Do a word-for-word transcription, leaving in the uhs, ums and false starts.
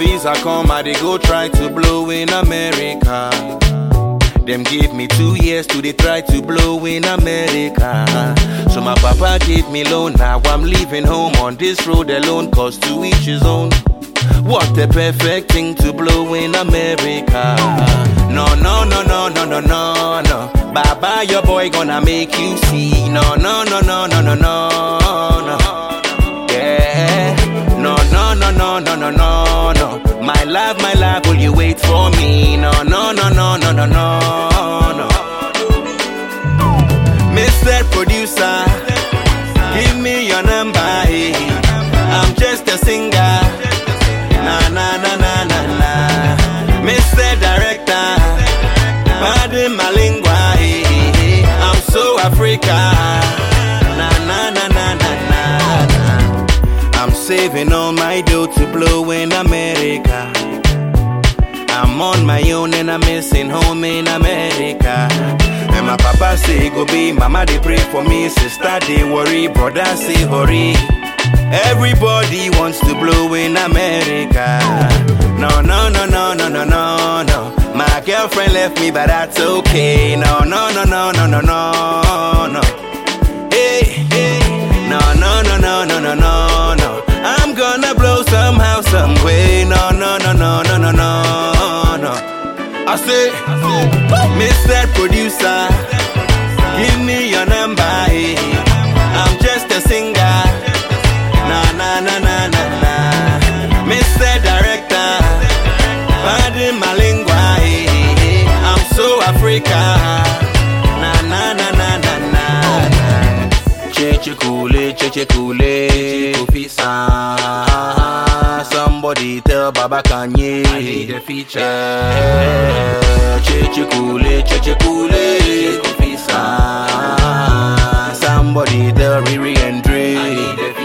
visa come, I dey go try to blow in America. Them give me two years to they try to blow in America. So my papa gave me loan, now I'm leaving home on this road alone, cause to each his own. What a perfect thing to blow in America. No, no, no, no, no, no, no, no. Baba, your boy gonna make you see. No, no, no, no, no, no, no, no. Yeah. No, no, no, no, no, no, no, no. My love, my love, will you wait for me? No, no, no, no, no, no, no, no. Mister Producer, give me your number. Hey. I'm just a singer. Na na na na na na. Mister Director, pardon my lingua. Hey. I'm so Africa. Na na na na na na. I'm saving all my dough to blow in America. I'm on my own and I'm missing home in America. And my papa say go be, mama they pray for me, sister they worry, brother say hurry. Everybody wants to blow in America. No, no, no, no, no, no, no, no. My girlfriend left me, but that's okay. No, no, no, no, no, no, no, no. Hey, hey. No, no, no, no, no, no, no, no. I'm gonna blow somehow, some way. No, no, no, no, no, no, no, no. I say, Mister Producer, give me your number. Hey. I'm just a singer. Na na na na na na. Mister Director, pardon my lingua. Hey. I'm so Africa. Na na na na na na. Cheche kule, cheche kule, ah, somebody tell Baba Kanye I need a feature. Yeah. Cheche kule, cheche kule, ah, somebody tell Riri and Dre I need a